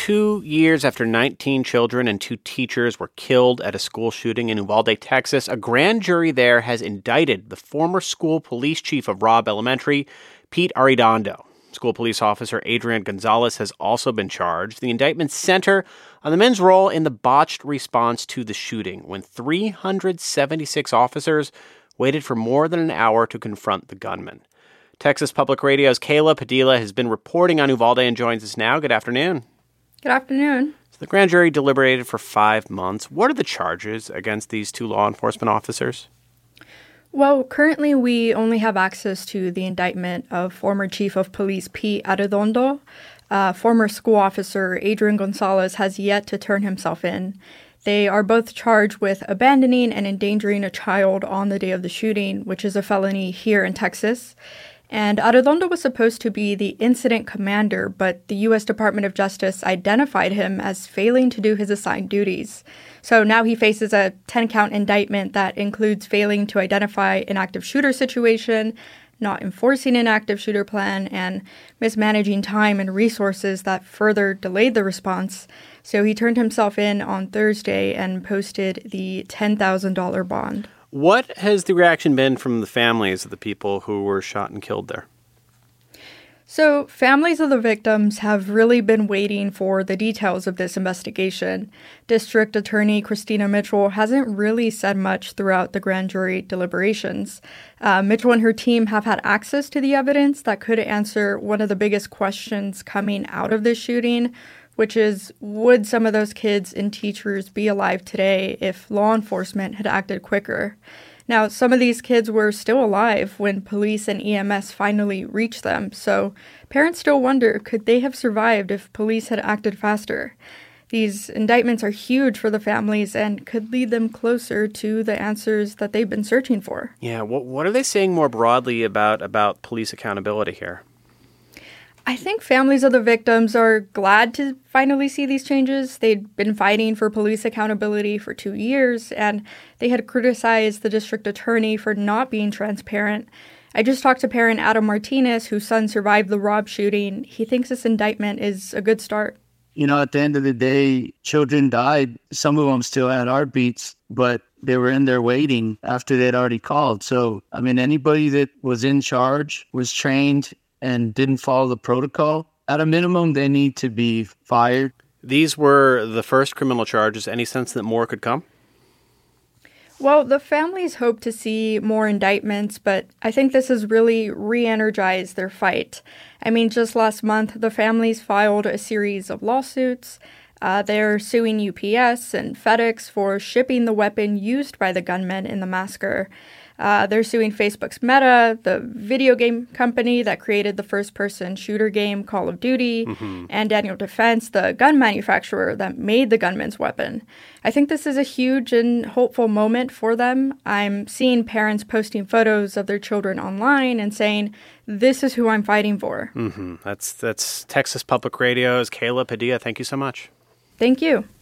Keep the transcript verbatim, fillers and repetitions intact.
two years after nineteen children and two teachers were killed at a school shooting in Uvalde, Texas, a grand jury there has indicted the former school police chief of Robb Elementary, Pete Arredondo. School police officer Adrian Gonzalez has also been charged. The indictments center on the men's role in the botched response to the shooting, when three hundred seventy-six officers waited for more than an hour to confront the gunman. Texas Public Radio's Kayla Padilla has been reporting on Uvalde and joins us now. Good afternoon. Good afternoon. So the grand jury deliberated for five months. What are the charges against these two law enforcement officers? Well, currently we only have access to the indictment of former Chief of Police Pete Arredondo. Uh, former school officer Adrian Gonzalez has yet to turn himself in. They are both charged with abandoning and endangering a child on the day of the shooting, which is a felony here in Texas. And Arredondo was supposed to be the incident commander, but the U S Department of Justice identified him as failing to do his assigned duties. So now he faces a ten-count indictment that includes failing to identify an active shooter situation, not enforcing an active shooter plan, and mismanaging time and resources that further delayed the response. So he turned himself in on Thursday and posted the ten thousand dollars bond. What has the reaction been from the families of the people who were shot and killed there? So families of the victims have really been waiting for the details of this investigation. District Attorney Christina Mitchell hasn't really said much throughout the grand jury deliberations. Uh, Mitchell and her team have had access to the evidence that could answer one of the biggest questions coming out of this shooting, which is, would some of those kids and teachers be alive today if law enforcement had acted quicker? Now, some of these kids were still alive when police and E M S finally reached them, so parents still wonder, could they have survived if police had acted faster? These indictments are huge for the families and could lead them closer to the answers that they've been searching for. Yeah, what, what are they saying more broadly about, about police accountability here? I think families of the victims are glad to finally see these changes. They'd been fighting for police accountability for two years, and they had criticized the district attorney for not being transparent. I just talked to parent Adam Martinez, whose son survived the Robb shooting. He thinks this indictment is a good start. You know, at the end of the day, children died. Some of them still had heartbeats, but they were in there waiting after they'd already called. So, I mean, anybody that was in charge, was trained, and didn't follow the protocol, at a minimum, they need to be fired. These were the first criminal charges. Any sense that more could come? Well, the families hope to see more indictments, but I think this has really re-energized their fight. I mean, just last month, the families filed a series of lawsuits. Uh, they're suing U P S and FedEx for shipping the weapon used by the gunmen in the massacre. Uh, they're suing Facebook's Meta, the video game company that created the first-person shooter game Call of Duty, mm-hmm. and Daniel Defense, the gun manufacturer that made the gunman's weapon. I think this is a huge and hopeful moment for them. I'm seeing parents posting photos of their children online and saying, this is who I'm fighting for. Mm-hmm. That's, that's Texas Public Radio's Kayla Padilla. Thank you so much. Thank you.